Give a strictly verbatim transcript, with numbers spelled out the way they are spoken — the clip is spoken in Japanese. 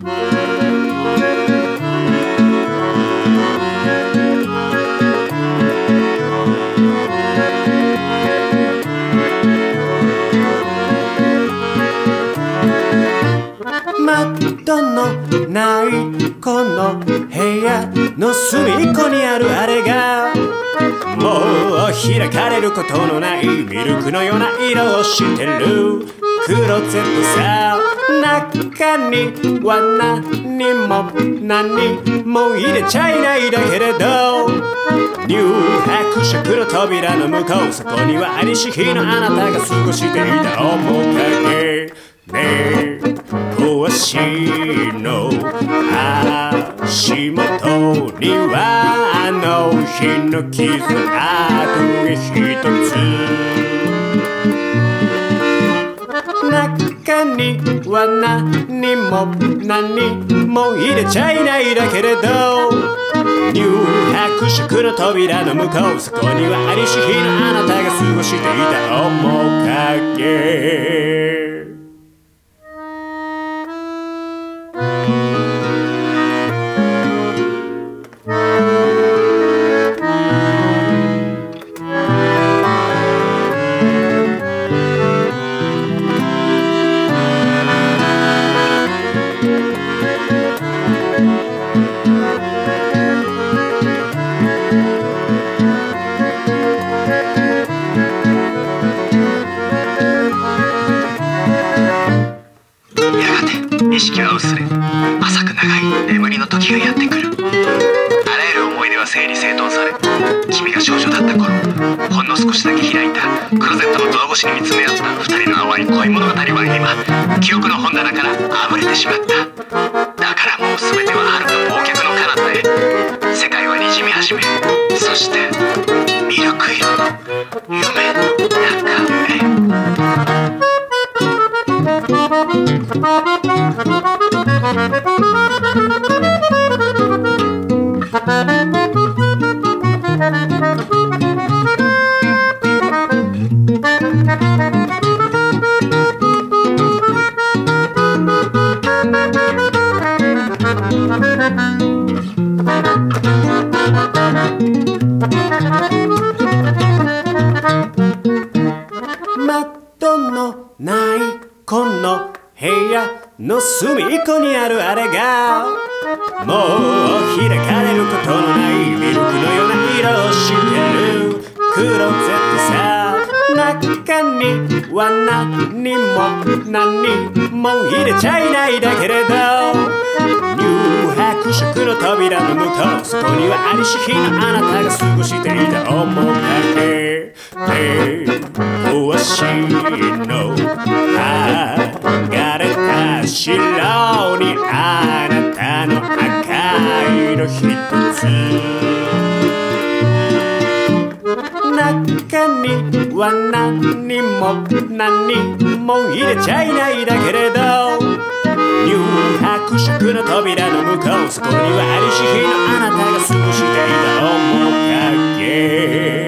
窓のないこの部屋の隅っこにあるあれがもう開かれることのないミルクのような色をしてるクローゼットさ、中には何も何も入れちゃいないだけれど乳白色の扉の向こう、そこにはありし日のあなたが過ごしていた面影ね、壊しの足元にはあの日の傷跡が一つ、中には何も何も入れちゃいないだけれど乳白色の扉の向こう、そこにはありし日のあなたが過ごしていた面影。 意識は薄れ、浅く長い眠りの時がやってくる。あらゆる思い出は整理整頓され、君が少女だった頃、ほんの少しだけ開いたクローゼットのドア越しに見つめ合った二人の淡い恋物語は今記憶の本棚からあぶれてしまった。だからもう全ては遥か忘却の彼方へ。世界はにじみ始め、そしてミルク色の夢の中へ。 窓のないこの部屋の隅っこにあるあれがもう開かれることのないミルクのような色をしてるクローゼットさ、中には何も何も入れちゃいないだけれど乳白色の扉の向こう、そこにはありし日のあなたが過ごしていた面影で壊しの剥がれた白にあなたの赤いの一つ、中には何も何も入れちゃいないだけれど乳白色の扉の向こう、そこにはありし日のあなたが過ごしていた面影。